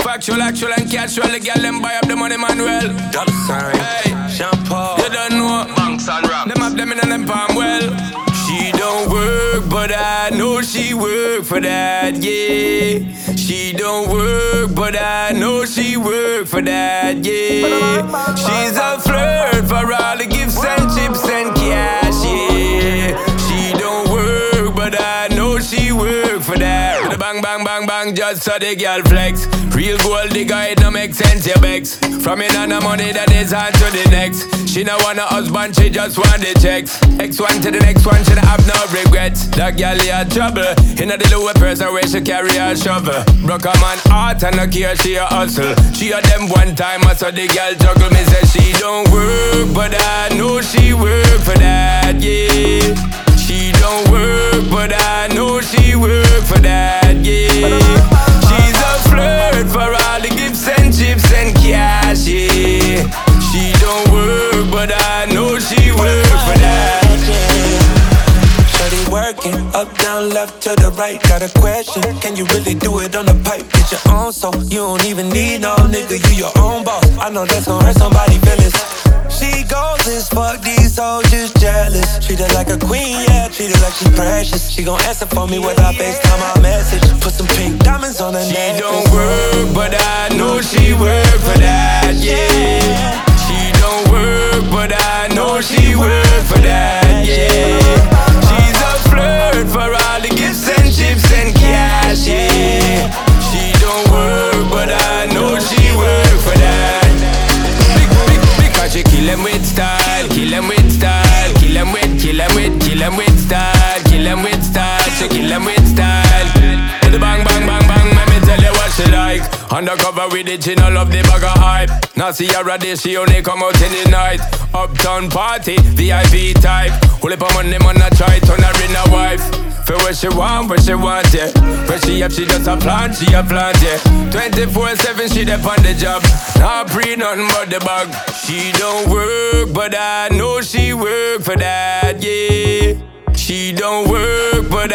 Factual, actual, and casual. The girl them buy up the money manual. Hey, shampoo, you don't know. banks and rap. Them have them in them palm well. She don't work, but I know she work for that, yeah. She don't work, but I know she work for that, yeah. She's a flirt for all the gifts and chips and cash, yeah. She don't work, but I know she work for that. With a bang, bang, bang, bang, just so the girl flex. Real gold digger, it no make sense, your begs. From in on the money that is on to the next. She no want a husband, she just want the checks. X1 to the next one, she don't have no regrets. That girl had trouble. In the lower person where she carry a shovel. Broke a man heart and no care, she a hustle. She a them one time, I saw the girl juggle. Me say she don't work, but I know she work for that, yeah. She don't work, but I know she work for that, yeah. She's a flirt for all the gifts and chips and cash, yeah. She don't work, but I know she work for that. Shorty working, up, down, left to the right. Got a question, can you really do it on the pipe? Get your own soul, you don't even need no nigga, you your own boss. I know that's gon' hurt somebody feelings. She goes as fuck, these hoes just jealous. Treat her like a queen, yeah, treat her like she precious. She gon' answer for me with her FaceTime, my message. Put some pink diamonds on her neck. She don't work, but I know she work for that, yeah. She don't work, but I know she work for that, yeah. She's a flirt for all the gifts and chips and cash, yeah. She don't work, but I know she work for that. Because she kill them with style, kill them with style, kill them with, kill them with, kill them with style, kill them with style, she kill them with style. With the bang, bang, bang, bang, let me tell you what she like. Undercover with it, she no love the bag of hype. Now see her a day, she only come out in the night. Uptown party, VIP type. Hold up on money, man, I try turn her in a wife. For what she want, yeah. Where she up, she just a plant, yeah. 24/7, she dep on the job. Not pre nothing but the bag. She don't work, but I know she work for that, yeah. She don't work, but